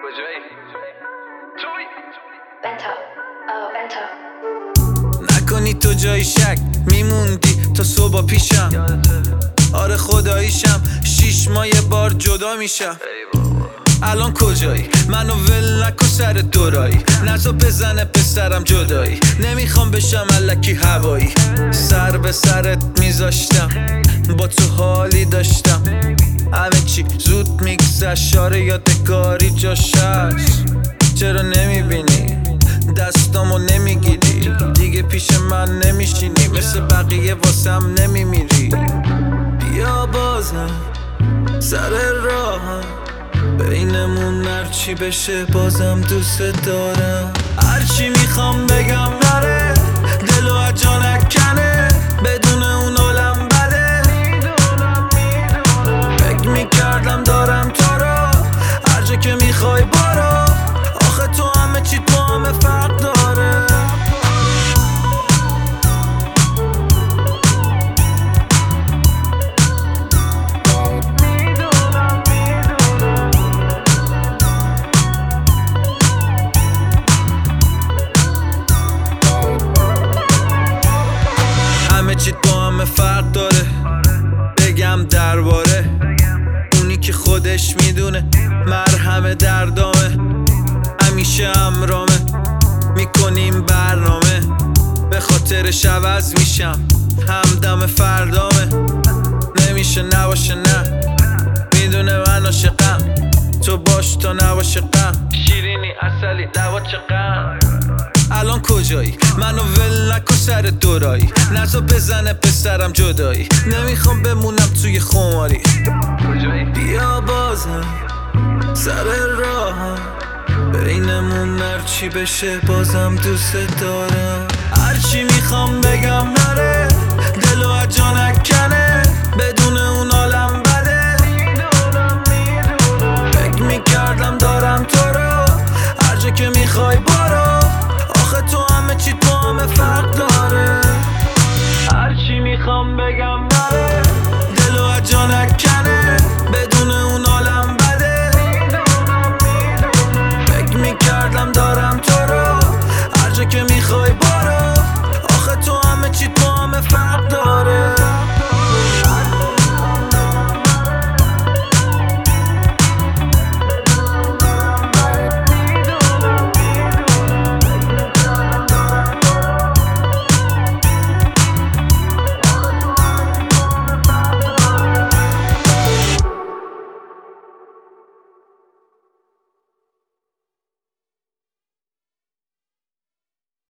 کجایی؟ توی بنتا بنتا نکنی تو جای شک میموندی تا صبح پیشم. آره خداییشم 6 ماه یه بار جدا میشم. الان کجایی؟ منو ول نکن سر دورایی، نزا بزنه پسرم جدایی. نمیخوام بشم الکی هوایی، سر به سرت میذاشتم، با تو حالی داشتم. همه چی زود میگذشت، شاره یادگاری جاش هست. چرا نمیبینی دستامو نمیگیری؟ دیگه پیش من نمیشینی، مثل بقیه واسم نمیمیری. بیا بازم سر راهم، بینمون هرچی بشه بازم دوست دارم. هرچی میخوام بگم نره، دلو از جا نکنه، بدون اون حالم بده. فکر میکردم دارم تو رو، هر جا که میخوای برو. آخه تو همه چی تو همه فرق داره. همه چی تو همه فرق داره. بگم درباره اونی که خودش میدونه مرهم دردامه. همیشه همرامه، میکنیم برنامه، به خاطرش عوض میشم، همدم فردامه. نمیشه نباشه نه، میدونه من عاشقم، تو باش تا نباشه غم. شیرینی اصلی لبا چقم. الان کجایی؟ منو ول نکن سر دورایی، نزا بزنه پسرم جدایی. نمیخوام بمونم توی خماری. کجایی؟ بیا بازم سر راهم، بینمون هرچی بشه بازم دوست دارم. هرچی میخوام بگم